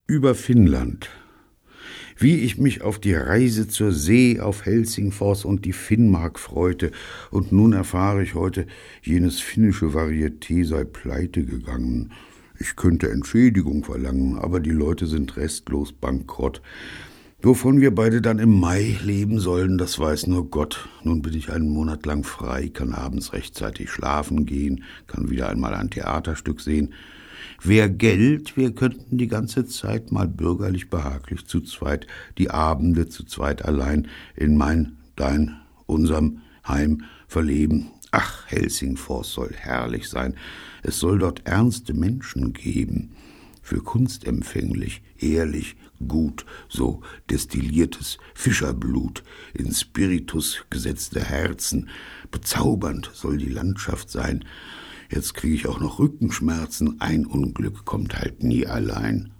Über Finnland. Wie ich mich auf die Reise zur See, auf Helsingfors und die Finnmark freute, und nun erfahre ich heute, jenes finnische Varieté sei pleite gegangen. Ich könnte Entschädigung verlangen, aber die Leute sind restlos bankrott. Wovon wir beide dann im Mai leben sollen, das weiß nur Gott. Nun bin ich einen Monat lang frei, kann abends rechtzeitig schlafen gehen, kann wieder einmal ein Theaterstück sehen. Wär Geld, wir könnten die ganze Zeit mal bürgerlich behaglich zu zweit, die Abende zu zweit allein in mein, dein, unserem Heim verleben. Ach, Helsingfors soll herrlich sein. Es soll dort ernste Menschen geben. Für Kunst empfänglich, ehrlich, gut, so destilliertes Fischerblut, in Spiritus gesetzte Herzen. Bezaubernd soll die Landschaft sein. Jetzt kriege ich auch noch Rückenschmerzen. Ein Unglück kommt halt nie allein.